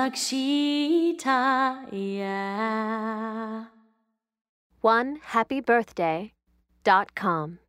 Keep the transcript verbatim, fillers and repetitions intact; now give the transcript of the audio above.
ရှိထားရာ one happy birthday dot com